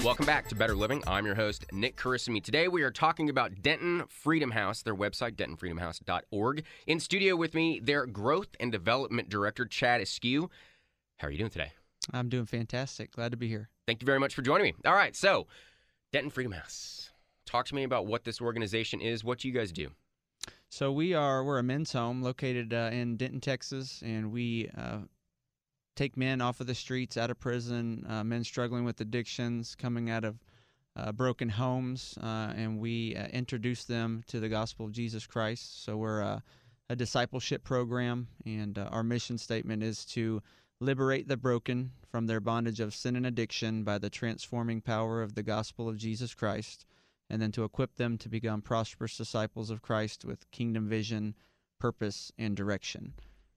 Welcome back to Better Living. I'm your host, Nick Carissimi. Today we are talking about Denton Freedom House, their website, dentonfreedomhouse.org. In studio with me, their Growth and Development Director, Chad Askew. How are you doing today? I'm doing fantastic. Glad to be here. Thank you very much for joining me. All right, so Denton Freedom House. Talk to me about what this organization is. What do you guys do? So we're a men's home located in Denton, Texas, and we take men off of the streets, out of prison, men struggling with addictions, coming out of broken homes, and we introduce them to the gospel of Jesus Christ. So we're a discipleship program, and our mission statement is to liberate the broken from their bondage of sin and addiction by the transforming power of the gospel of Jesus Christ, and then to equip them to become prosperous disciples of Christ with kingdom vision, purpose, and direction.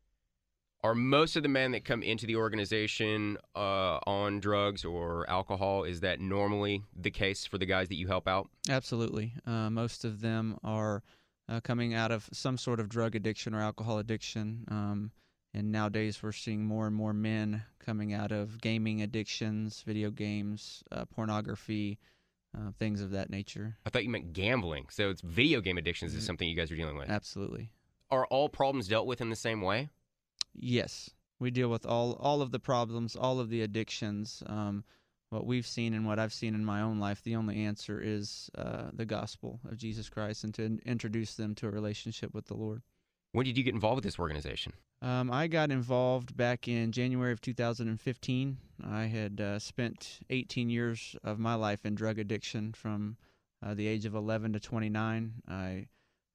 Are most of the men that come into the organization on drugs or alcohol? Is that normally the case for the guys that you help out? Absolutely. Most of them are coming out of some sort of drug addiction or alcohol addiction. And nowadays we're seeing more and more men coming out of gaming addictions, video games, pornography, things of that nature. I thought you meant gambling. So it's video game addictions is something you guys are dealing with. Absolutely. Are all problems dealt with in the same way? Yes. We deal with all of the problems, all of the addictions. What we've seen and what I've seen in my own life, the only answer is the gospel of Jesus Christ and to introduce them to a relationship with the Lord. When did you get involved with this organization? I got involved back in January of 2015. I had spent 18 years of my life in drug addiction from the age of 11 to 29. I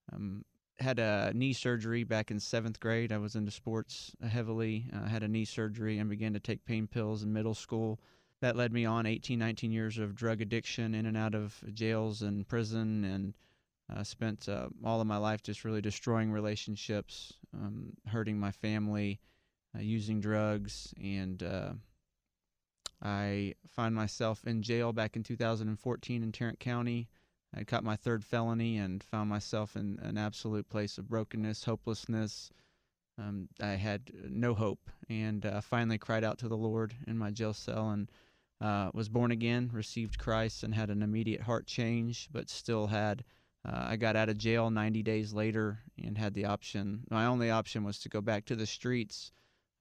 had a knee surgery back in 7th grade. I was into sports heavily. I had a knee surgery and began to take pain pills in middle school. That led me on 18, 19 years of drug addiction, in and out of jails and prison, and spent all of my life just really destroying relationships, hurting my family, using drugs, and I find myself in jail back in 2014 in Tarrant County. I caught my third felony and found myself in an absolute place of brokenness, hopelessness. I had no hope, and finally cried out to the Lord in my jail cell and was born again, received Christ, and had an immediate heart change, but still had I got out of jail 90 days later and had the option. My only option was to go back to the streets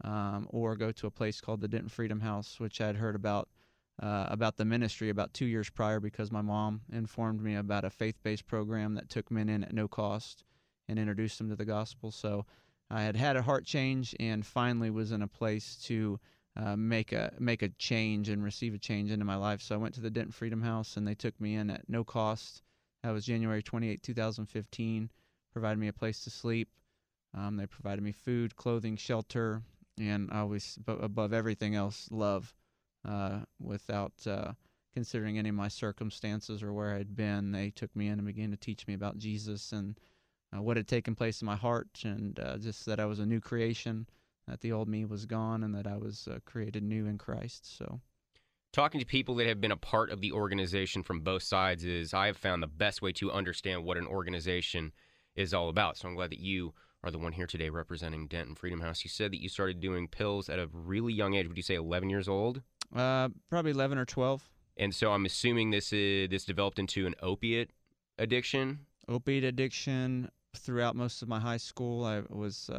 or go to a place called the Denton Freedom House, which I had heard about the ministry about 2 years prior because my mom informed me about a faith-based program that took men in at no cost and introduced them to the gospel. So I had a heart change and finally was in a place to make a change and receive a change into my life. So I went to the Denton Freedom House, and they took me in at no cost. That was January 28, 2015, provided me a place to sleep. They provided me food, clothing, shelter, and always, above everything else, love. Without considering any of my circumstances or where I'd been, they took me in and began to teach me about Jesus and what had taken place in my heart, and just that I was a new creation, that the old me was gone, and that I was created new in Christ. So, talking to people that have been a part of the organization from both sides is, I have found, the best way to understand what an organization is all about. So I'm glad that you are the one here today representing Denton Freedom House. You said that you started doing pills at a really young age. Would you say 11 years old? Probably 11 or 12. And so I'm assuming this developed into an opiate addiction? Opiate addiction throughout most of my high school. I was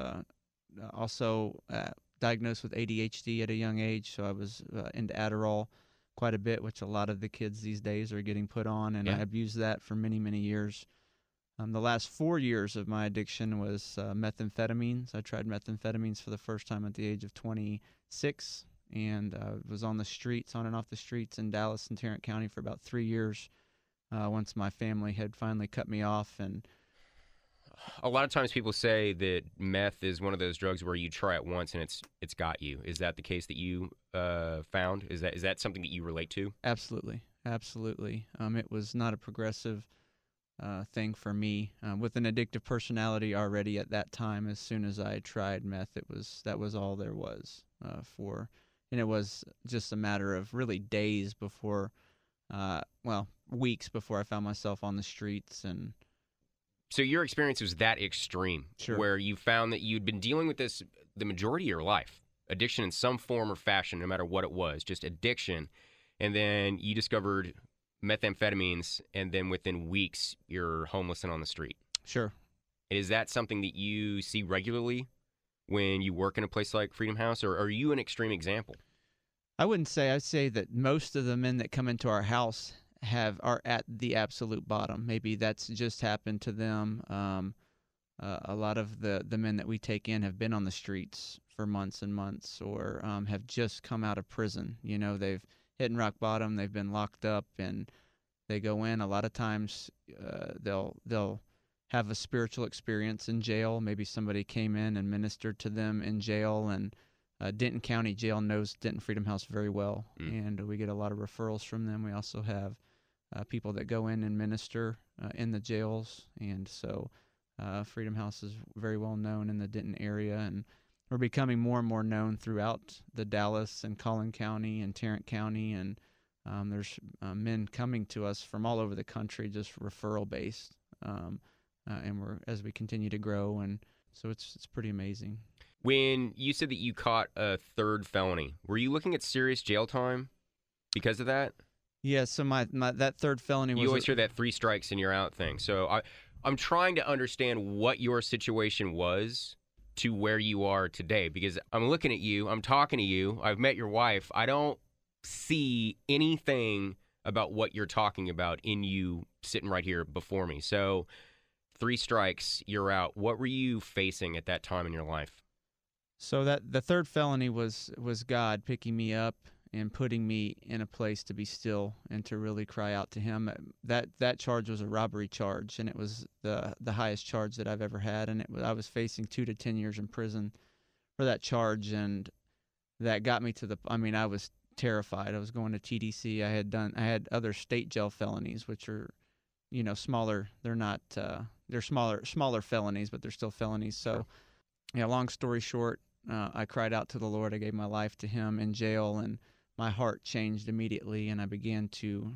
also diagnosed with ADHD at a young age, so I was into Adderall quite a bit, which a lot of the kids these days are getting put on, and I abused that for many, many years. The last 4 years of my addiction was methamphetamines. I tried methamphetamines for the first time at the age of 26, and was on the streets, on and off the streets in Dallas and Tarrant County for about 3 years once my family had finally cut me off. And a lot of times people say that meth is one of those drugs where you try it once and it's got you. Is that the case that you found? Is that something that you relate to? Absolutely. It was not a progressive thing for me. With an addictive personality already at that time, as soon as I tried meth, that was all there was and it was just a matter of really days before, weeks before I found myself on the streets. And so your experience was that extreme, Sure. where you found that you'd been dealing with this the majority of your life, addiction in some form or fashion, no matter what it was, just addiction. and then you discovered methamphetamines, and then within weeks you're homeless and on the street. Sure. Is that something that you see regularly when you work in a place like Freedom House, or are you an extreme example? I wouldn't say. I'd say that most of the men that come into our house are at the absolute bottom. Maybe that's just happened to them. A lot of the men that we take in have been on the streets for months and months, or have just come out of prison. You know, they've hit rock bottom. They've been locked up, and they go in. A lot of times, they'll have a spiritual experience in jail. Maybe somebody came in and ministered to them in jail, and Denton County Jail knows Denton Freedom House very well, and we get a lot of referrals from them. We also have people that go in and minister in the jails, and so Freedom House is very well known in the Denton area, and we're becoming more and more known throughout the Dallas and Collin County and Tarrant County, and there's men coming to us from all over the country, just referral based. And as we continue to grow, and so it's pretty amazing. When you said that you caught a third felony, were you looking at serious jail time because of that? Yeah, so my that third felony was... You always hear that 3 strikes and you're out thing. So I'm trying to understand what your situation was to where you are today, because I'm looking at you, I'm talking to you, I've met your wife. I don't see anything about what you're talking about in you sitting right here before me. So 3 strikes, you're out. What were you facing at that time in your life? So that the third felony was God picking me up and putting me in a place to be still and to really cry out to Him. That charge was a robbery charge, and it was the highest charge that I've ever had, and I was facing 2 to 10 years in prison for that charge, and that got me to I was terrified. I was going to TDC. I had other state jail felonies, which are, smaller. They're not they're smaller felonies, but they're still felonies. So, yeah, long story short, I cried out to the Lord. I gave my life to Him in jail, and my heart changed immediately, and I began to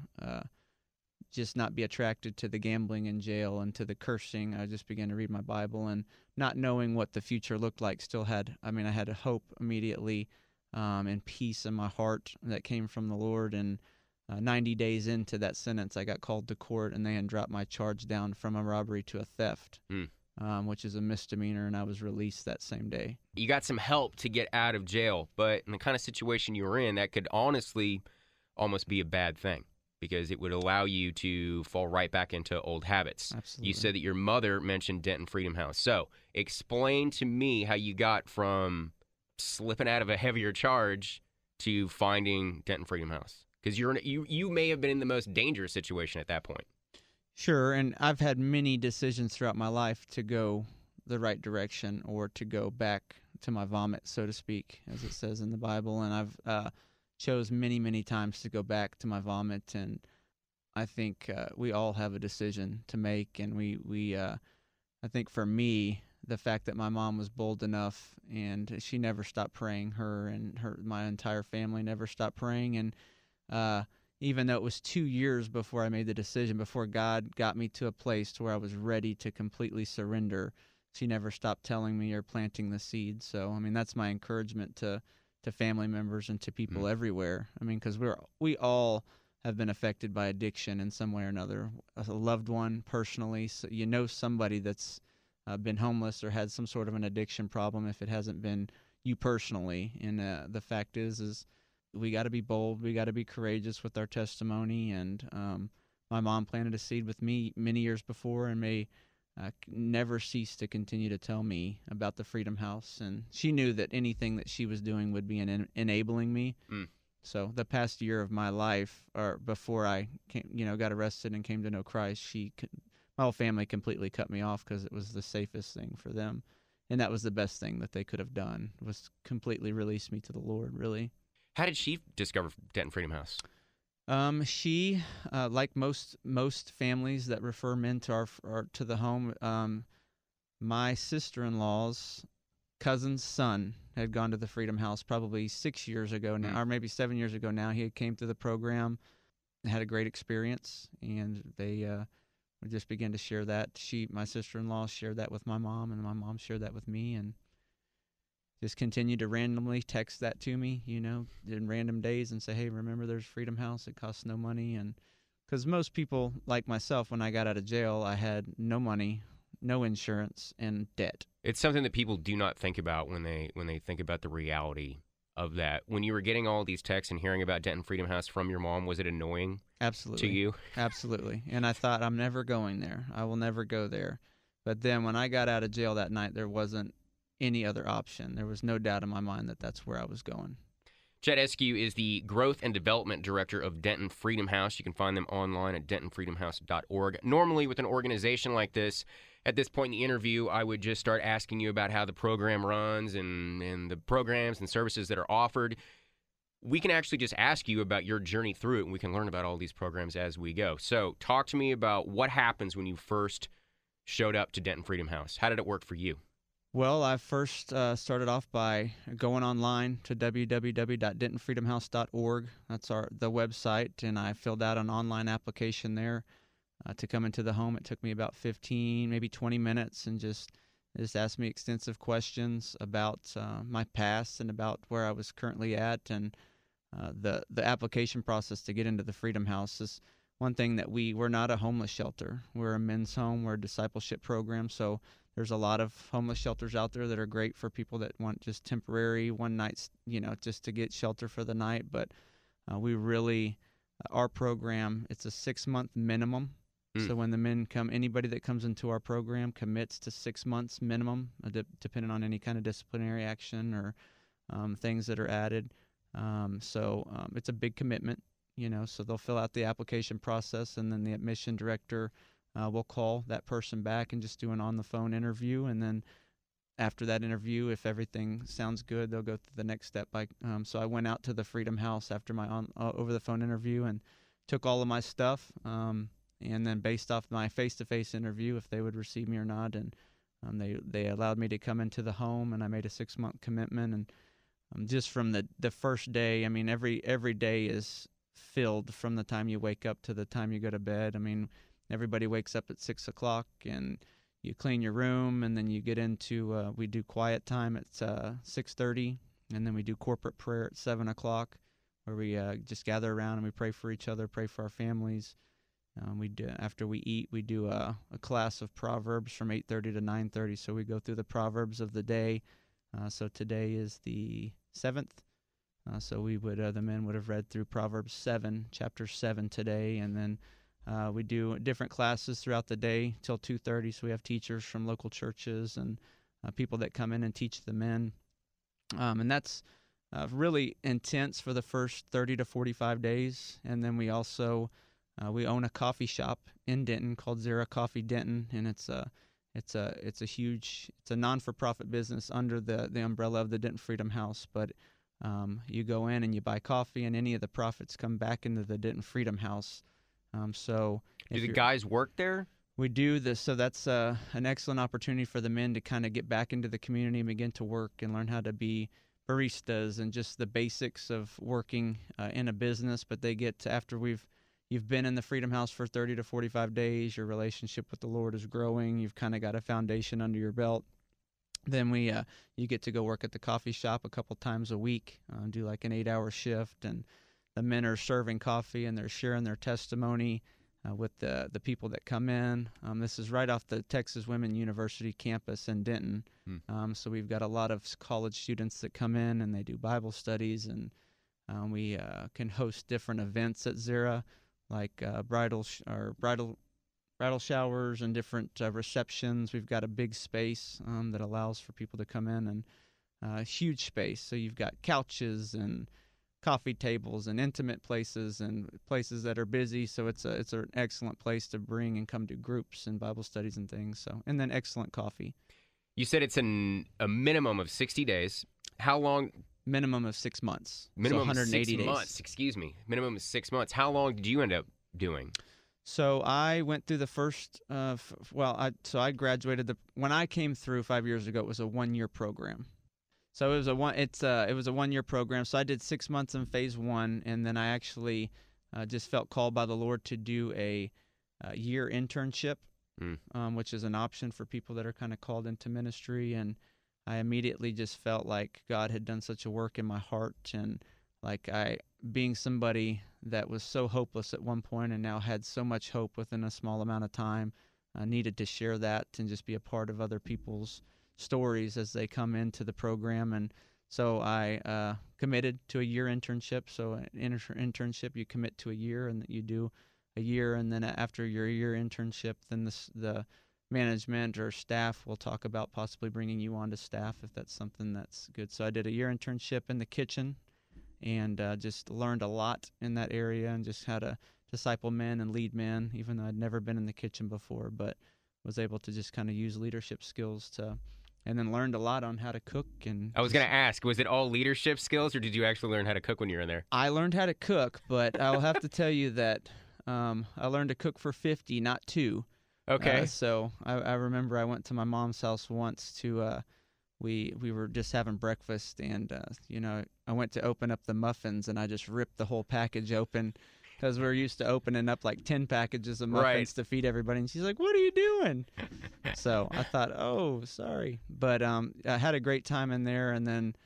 just not be attracted to the gambling in jail and to the cursing. I just began to read my Bible, and not knowing what the future looked like, I had a hope immediately and peace in my heart that came from the Lord. And 90 days into that sentence, I got called to court, and they had dropped my charge down from a robbery to a theft. Which is a misdemeanor, and I was released that same day. You got some help to get out of jail, but in the kind of situation you were in, that could honestly almost be a bad thing, because it would allow you to fall right back into old habits. Absolutely. You said that your mother mentioned Denton Freedom House. So explain to me how you got from slipping out of a heavier charge to finding Denton Freedom House, because you may have been in the most dangerous situation at that point. Sure, and I've had many decisions throughout my life to go the right direction or to go back to my vomit, so to speak, as it says in the Bible. And I've chose many, many times to go back to my vomit. And I think we all have a decision to make. And I think for me, the fact that my mom was bold enough, and she never stopped praying, my entire family never stopped praying. And even though it was 2 years before I made the decision, before God got me to a place to where I was ready to completely surrender, she never stopped telling me or planting the seed. So, that's my encouragement to family members and to people everywhere. Because we all have been affected by addiction in some way or another. A loved one, personally, so somebody that's been homeless or had some sort of an addiction problem, if it hasn't been you personally. And the fact is we got to be bold. We got to be courageous with our testimony. And my mom planted a seed with me many years before, and may never cease to continue to tell me about the Freedom House. And she knew that anything that she was doing would be enabling me. So the past year of my life, or before I got arrested and came to know Christ, my whole family completely cut me off, because it was the safest thing for them. And that was the best thing that they could have done, was completely release me to the Lord, really. How did she discover Denton Freedom House? She, like most families that refer men to to the home, my sister-in-law's cousin's son had gone to the Freedom House probably 6 years ago now, or maybe 7 years ago now. He had came through the program and had a great experience, and they just began to share that. My sister-in-law shared that with my mom, and my mom shared that with me, and just continued to randomly text that to me, in random days and say, hey, remember there's Freedom House. It costs no money. And because most people like myself, when I got out of jail, I had no money, no insurance, and debt. It's something that people do not think about when they think about the reality of that. When you were getting all these texts and hearing about Denton Freedom House from your mom, was it annoying Absolutely. to you? Absolutely. And I thought, I'm never going there. I will never go there. But then when I got out of jail that night, there wasn't any other option. There was no doubt in my mind that that's where I was going. Chet Eskew is the Growth and Development Director of Denton Freedom House. You can find them online at dentonfreedomhouse.org. Normally, with an organization like this, at this point in the interview, I would just start asking you about how the program runs and the programs and services that are offered. We can actually just ask you about your journey through it, and we can learn about all these programs as we go. So talk to me about what happens when you first showed up to Denton Freedom House. How did it work for you? Well, I first started off by going online to www.dentonfreedomhouse.org. That's the website, and I filled out an online application there to come into the home. It took me about 15, maybe 20 minutes, and just asked me extensive questions about my past and about where I was currently at, and the application process to get into the Freedom House is one thing that we're not a homeless shelter. We're a men's home. We're a discipleship program, so there's a lot of homeless shelters out there that are great for people that want just temporary one nights, just to get shelter for the night. But we really, our program, it's a 6-month minimum. So when the men come, anybody that comes into our program commits to 6 months minimum, depending on any kind of disciplinary action or things that are added. So it's a big commitment, so they'll fill out the application process, and then the admission director we'll call that person back and just do an on-the-phone interview. And then after that interview, if everything sounds good, they'll go through the next step. So I went out to the Freedom House after my over-the-phone interview and took all of my stuff. And then based off my face-to-face interview, if they would receive me or not, and they allowed me to come into the home, and I made a 6-month commitment. And just from the first day, I mean, every day is filled from the time you wake up to the time you go to bed. I mean, everybody wakes up at 6 o'clock, and you clean your room, and then you get into, we do quiet time at 6:30, and then we do corporate prayer at 7 o'clock, where we just gather around and we pray for each other, pray for our families. After we eat, we do a class of Proverbs from 8:30 to 9:30, so we go through the Proverbs of the day. So today is the 7th. So we would the men would have read through Proverbs 7, chapter 7 today, and then we do different classes throughout the day till 2:30. So we have teachers from local churches and people that come in and teach the men, and that's really intense for the first 30 to 45 days. And then we also we own a coffee shop in Denton called Zera Coffee Denton, and it's a non-for-profit business under the umbrella of the Denton Freedom House. But you go in and you buy coffee, and any of the profits come back into the Denton Freedom House. So do the guys work there? We do this, so that's an excellent opportunity for the men to kind of get back into the community and begin to work and learn how to be baristas and just the basics of working in a business. But they get to, after you've been in the Freedom House for 30 to 45 days, your relationship with the Lord is growing, you've kind of got a foundation under your belt. Then you get to go work at the coffee shop a couple times a week, do like an 8-hour shift, and the men are serving coffee and they're sharing their testimony with the people that come in. This is right off the Texas Women University campus in Denton. So we've got a lot of college students that come in and they do Bible studies, and we can host different events at Zera, like bridal showers and different receptions. We've got a big space that allows for people to come in, and huge space. So you've got couches and coffee tables and intimate places and places that are busy. So it's an excellent place to bring and come to groups and Bible studies and things. So, and then excellent coffee. You said it's a minimum of 60 days. How long? Minimum of 6 months. Minimum so 180 of 6 days. months. Excuse me. Minimum of 6 months. How long did you end up doing? So I went through the first. I graduated when I came through 5 years ago. It was a 1-year program. So it was a 1-year program. So I did 6 months in phase 1, and then I actually just felt called by the Lord to do a year internship, which is an option for people that are kind of called into ministry. And I immediately just felt like God had done such a work in my heart, and like being somebody that was so hopeless at one point and now had so much hope within a small amount of time, I needed to share that and just be a part of other people's stories as they come into the program. And so I committed to a year internship. So an internship, you commit to a year, and you do a year, and then after your year internship, then the management or staff will talk about possibly bringing you on to staff if that's something that's good. So I did a year internship in the kitchen, and just learned a lot in that area, and just how to disciple men and lead men, even though I'd never been in the kitchen before, but was able to just kind of use leadership skills to, and then learned a lot on how to cook. And I was going to ask, was it all leadership skills, or did you actually learn how to cook when you were in there? I learned how to cook, but I'll have to tell you that I learned to cook for 50, not 2. Okay. So I remember I went to my mom's house once to we were just having breakfast, and I went to open up the muffins, and I just ripped the whole package open because we're used to opening up like 10 packages of muffins to feed everybody. And she's like, "What are you doing?" So I thought, "Oh, sorry," but I had a great time in there, and then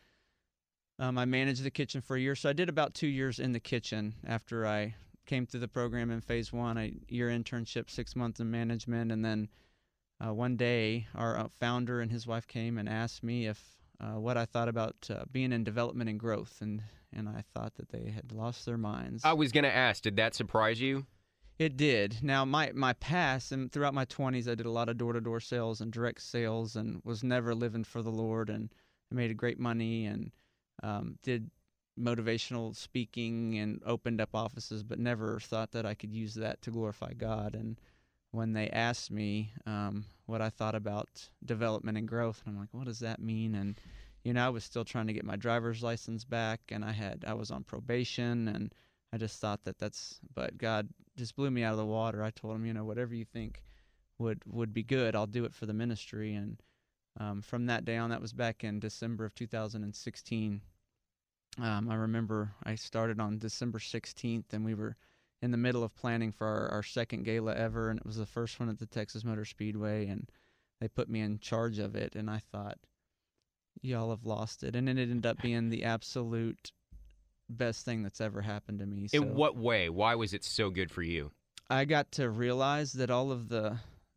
I managed the kitchen for a year. So I did about 2 years in the kitchen after I came through the program in phase 1, a year internship, 6 months in management, and then one day our founder and his wife came and asked me if what I thought about being in development and growth, and I thought that they had lost their minds. I was going to ask, did that surprise you? It did. Now, my past, and throughout my 20s, I did a lot of door-to-door sales and direct sales, and was never living for the Lord, and I made great money, and did motivational speaking and opened up offices, but never thought that I could use that to glorify God. And when they asked me what I thought about development and growth, and I'm like, what does that mean? And I was still trying to get my driver's license back, and I was on probation, and I just thought but God just blew me out of the water. I told him, whatever you think would be good, I'll do it for the ministry. And from that day on, that was back in December of 2016. I remember I started on December 16th, and we were in the middle of planning for our second gala ever, and it was the first one at the Texas Motor Speedway, and they put me in charge of it, and I thought, y'all have lost it. And it ended up being the absolute best thing that's ever happened to me. In what way? Why was it so good for you? I got to realize that all of the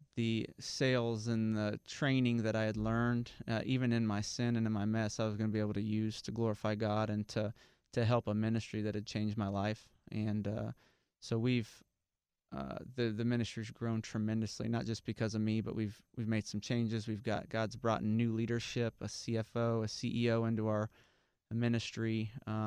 sales and the training that I had learned, even in my sin and in my mess, I was going to be able to use to glorify God and to help a ministry that had changed my life. And so the ministry's grown tremendously, not just because of me, but we've made some changes. God's brought in new leadership, a CFO, a CEO into our ministry.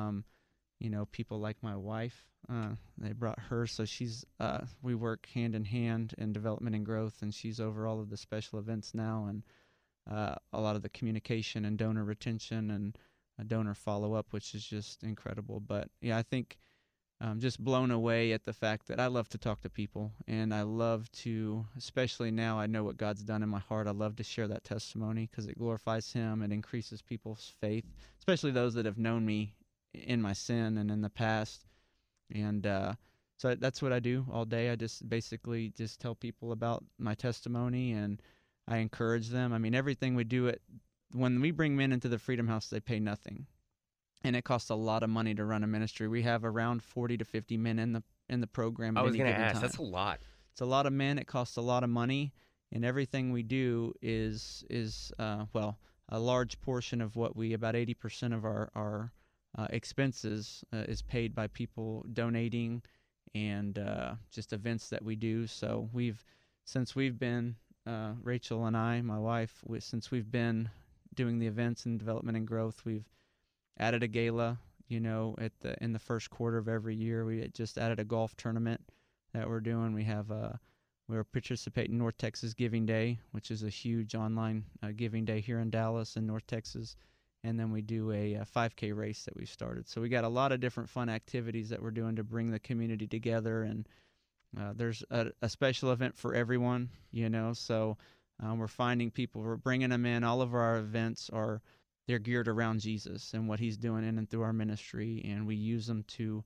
People like my wife, they brought her, so we work hand in hand in development and growth, and she's over all of the special events now, and a lot of the communication and donor retention and donor follow-up, which is just incredible. But yeah, I think I'm just blown away at the fact that I love to talk to people, and I love to, especially now I know what God's done in my heart, I love to share that testimony because it glorifies Him. It increases people's faith, especially those that have known me in my sin and in the past. And so that's what I do all day. I just basically just tell people about my testimony, and I encourage them. I mean, everything we do when we bring men into the Freedom House, they pay nothing. And it costs a lot of money to run a ministry. We have around 40 to 50 men in the program at any given time. I was going to ask, that's a lot. It's a lot of men. It costs a lot of money, and everything we do is a large portion of about 80% of our expenses is paid by people donating and just events that we do. So since we've been Rachel and I, my wife, since we've been doing the events and development and growth, we've added a gala, in the first quarter of every year. We just added a golf tournament that we're doing. We're participating in North Texas Giving Day, which is a huge online giving day here in Dallas and North Texas. And then we do a 5K race that we've started. So we got a lot of different fun activities that we're doing to bring the community together. And there's a special event for everyone, So we're finding people, we're bringing them in. All of our events they're geared around Jesus and what He's doing in and through our ministry, and we use them to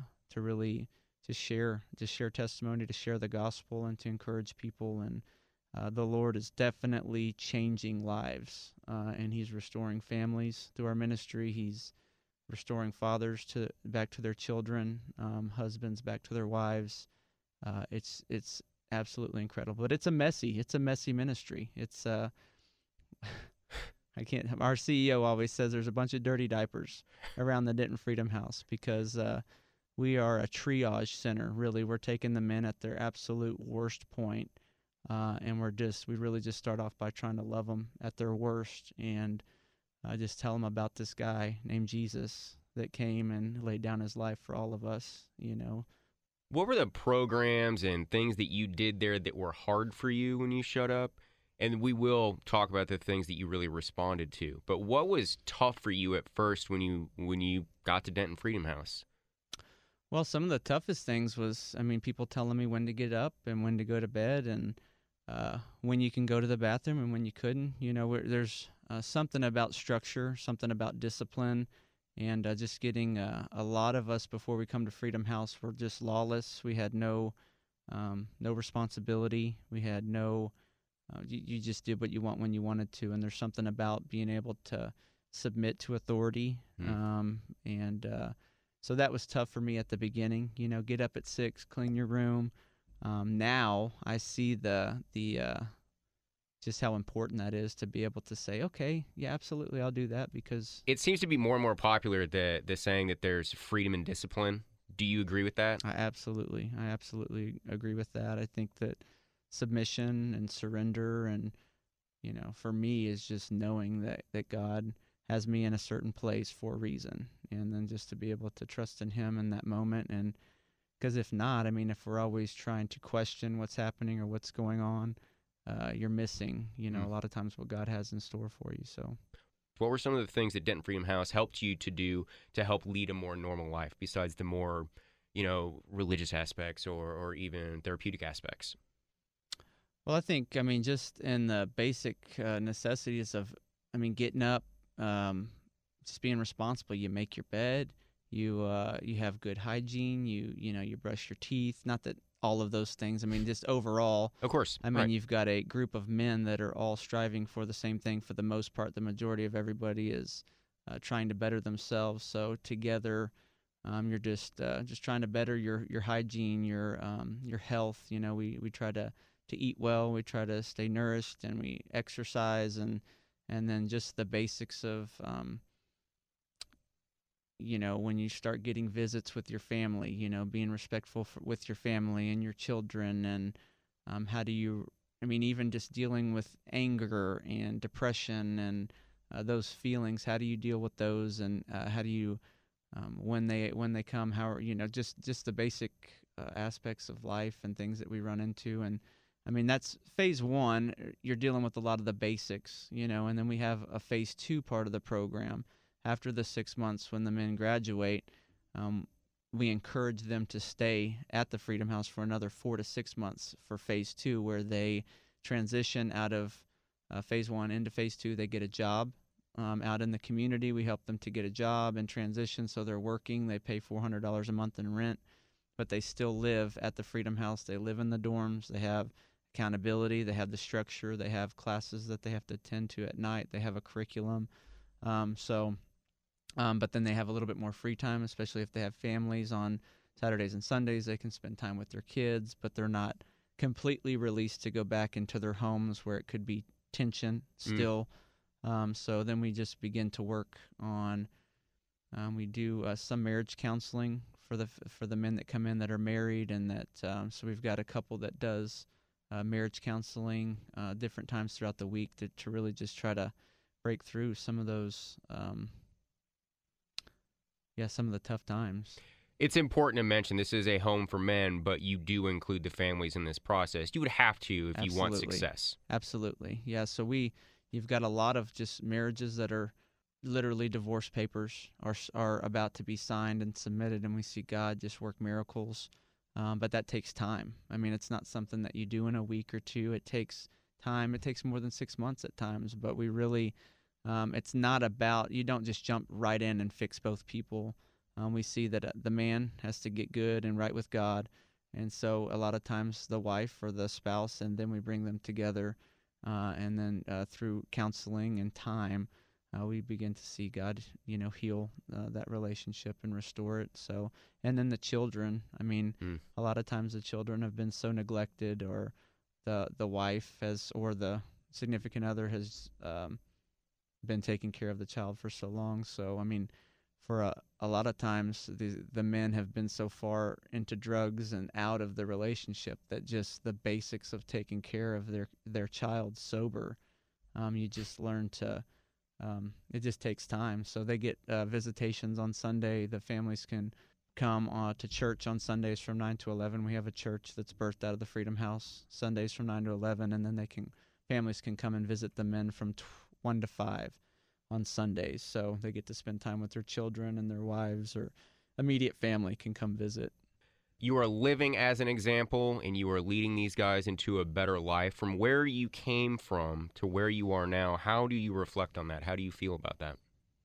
really share testimony, to share the gospel, and to encourage people. And the Lord is definitely changing lives, and He's restoring families through our ministry. He's restoring fathers back to their children, husbands back to their wives. It's absolutely incredible, but it's a messy ministry. It's I can't. Our CEO always says there's a bunch of dirty diapers around the Denton Freedom House because we are a triage center. Really, we're taking the men at their absolute worst point, and we really just start off by trying to love them at their worst, and just tell them about this guy named Jesus that came and laid down his life for all of us. What were the programs and things that you did there that were hard for you when you showed up? And we will talk about the things that you really responded to. But what was tough for you at first when you got to Denton Freedom House? Well, some of the toughest things was, people telling me when to get up and when to go to bed, and when you can go to the bathroom and when you couldn't. There's something about structure, something about discipline, and just getting a lot of us before we come to Freedom House were just lawless. We had no responsibility. We had no. You just did what you want when you wanted to, and there's something about being able to submit to authority, so that was tough for me at the beginning. Get up at 6, clean your room. Now I see the just how important that is to be able to say, okay, yeah, absolutely, I'll do that, because it seems to be more and more popular, the saying that there's freedom and discipline. Do you agree with that? I absolutely agree with that. I think that submission and surrender, and for me, is just knowing that God has me in a certain place for a reason, and then just to be able to trust in Him in that moment. And because if not, if we're always trying to question what's happening or what's going on, you're missing a lot of times what God has in store for you. So what were some of the things that Denton Freedom House helped you to do to help lead a more normal life, besides the more religious aspects or even therapeutic aspects? Well, I think, just in the basic necessities of, getting up, just being responsible. You make your bed, you have good hygiene, you brush your teeth. Not that all of those things, just overall. Of course. Right. You've got a group of men that are all striving for the same thing. For the most part, the majority of everybody is trying to better themselves. So together, you're just trying to better your hygiene, your health. We try to eat well, we try to stay nourished, and we exercise, and then just the basics of when you start getting visits with your family, being respectful with your family and your children, and how do you even just dealing with anger and depression and those feelings, how do you deal with those, and how do you when they come, how just the basic aspects of life and things that we run into. And that's phase 1. You're dealing with a lot of the basics, and then we have a phase 2 part of the program. After the 6 months, when the men graduate, we encourage them to stay at the Freedom House for another 4 to 6 months for phase 2, where they transition out of phase 1 into phase 2. They get a job out in the community. We help them to get a job and transition, so they're working. They pay $400 a month in rent, but they still live at the Freedom House. They live in the dorms. They have accountability. They have the structure. They have classes that they have to attend to at night. They have a curriculum. But then they have a little bit more free time, especially if they have families on Saturdays and Sundays. They can spend time with their kids, but they're not completely released to go back into their homes where it could be tension still. So then we just begin to work on, we do some marriage counseling for the men that come in that are married, and that so we've got a couple that does marriage counseling different times throughout the week to really just try to break through some of those some of the tough times. It's important to mention this is a home for men, but you do include the families in this process. You would have to if you want success. Absolutely. Yeah, so you've got a lot of just marriages that are literally divorce papers are about to be signed and submitted, and we see God just work miracles. But that takes time. It's not something that you do in a week or two. It takes time. It takes more than 6 months at times, but we really, it's not about, you don't just jump right in and fix both people. We see that the man has to get good and right with God, And so a lot of times the wife or the spouse, and then we bring them together, and then through counseling and time, we begin to see God, heal that relationship and restore it. So, and then the children. I mean, a lot of times the children have been so neglected, or the wife has, or the significant other has been taking care of the child for so long. So, I mean, for a lot of times the men have been so far into drugs and out of the relationship that just the basics of taking care of their child sober, you just learn to. It just takes time. So they get visitations on Sunday. The families can come to church on Sundays from 9 to 11. We have a church that's birthed out of the Freedom House, Sundays from 9 to 11, and then families can come and visit the men from 1 to 5 on Sundays. So they get to spend time with their children, and their wives or immediate family can come visit. You are living as an example, and you are leading these guys into a better life. From where you came from to where you are now, how do you reflect on that? How do you feel about that?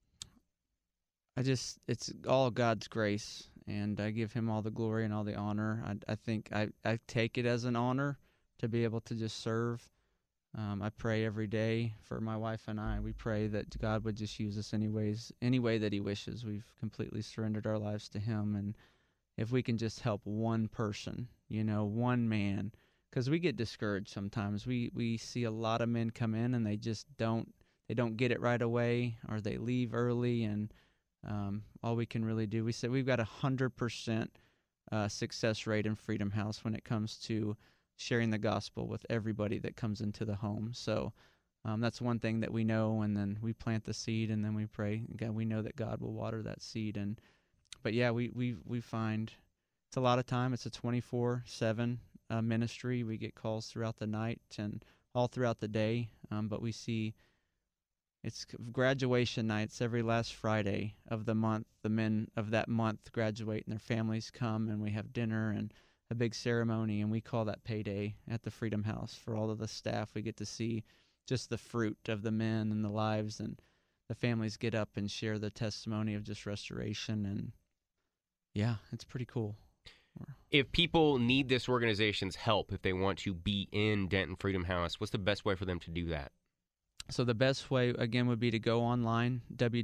It's all God's grace, and I give him all the glory and all the honor. I think I take it as an honor to be able to just serve. I pray every day for my wife and I. We pray that God would just use us any way that he wishes. We've completely surrendered our lives to him, and if we can just help one person, one man, because we get discouraged sometimes. We see a lot of men come in and they just don't get it right away, or they leave early, and all we can really do, we said we've got 100% success rate in Freedom House when it comes to sharing the gospel with everybody that comes into the home. So that's one thing that we know, and then we plant the seed, and then we pray. Again, we know that God will water that seed, but yeah, we find it's a lot of time. It's a 24/7 ministry. We get calls throughout the night and all throughout the day. But we see it's graduation nights every last Friday of the month. The men of that month graduate, and their families come, and we have dinner and a big ceremony, and we call that payday at the Freedom House for all of the staff. We get to see just the fruit of the men and the lives, and the families get up and share the testimony of just restoration, and yeah, it's pretty cool. If people need this organization's help, if they want to be in Denton Freedom House, what's the best way for them to do that? So the best way, again, would be to go online,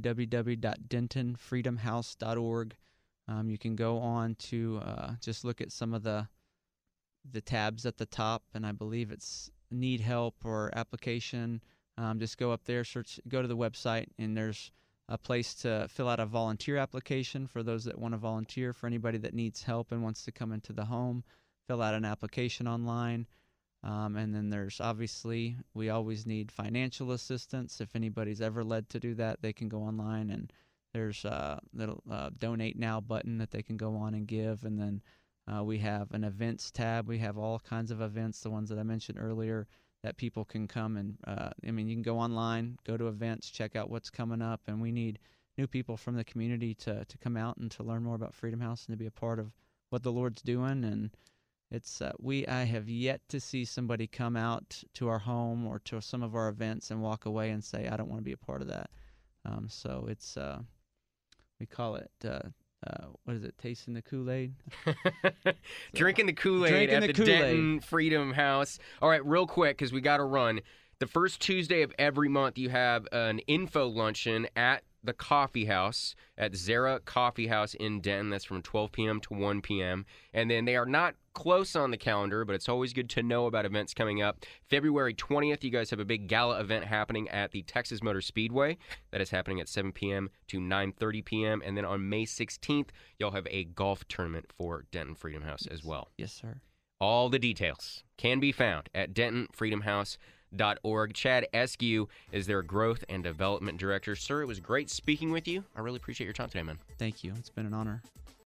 www.dentonfreedomhouse.org. You can go on to just look at some of the tabs at the top, and I believe it's need help or application. Just go up there, go to the website, and there's a place to fill out a volunteer application for those that want to volunteer. For anybody that needs help and wants to come into the home, fill out an application online. And then there's obviously, we always need financial assistance. If anybody's ever led to do that, they can go online, and there's a little donate now button that they can go on and give. And then we have an events tab. We have all kinds of events, the ones that I mentioned earlier, that people can come and, you can go online, go to events, check out what's coming up. And we need new people from the community to come out and to learn more about Freedom House and to be a part of what the Lord's doing. And it's I have yet to see somebody come out to our home or to some of our events and walk away and say, I don't want to be a part of that. So it's, we call it, what is it, tasting the Kool-Aid? Drinking the Kool-Aid at the Denton Freedom House. All right, real quick, because we got to run. The first Tuesday of every month, you have an info luncheon at the coffee house at Zara Coffee House in Denton. That's from 12 p.m. to 1 p.m. And then they are not close on the calendar, but it's always good to know about events coming up. February 20th, you guys have a big gala event happening at the Texas Motor Speedway. That is happening at 7 p.m. to 9:30 p.m. And then on May 16th, y'all have a golf tournament for Denton Freedom House as well. Yes, sir. All the details can be found at dentonfreedomhouse.org. Chad Eskew is their growth and development director. Sir, it was great speaking with you. I really appreciate your time today, man. Thank you. It's been an honor.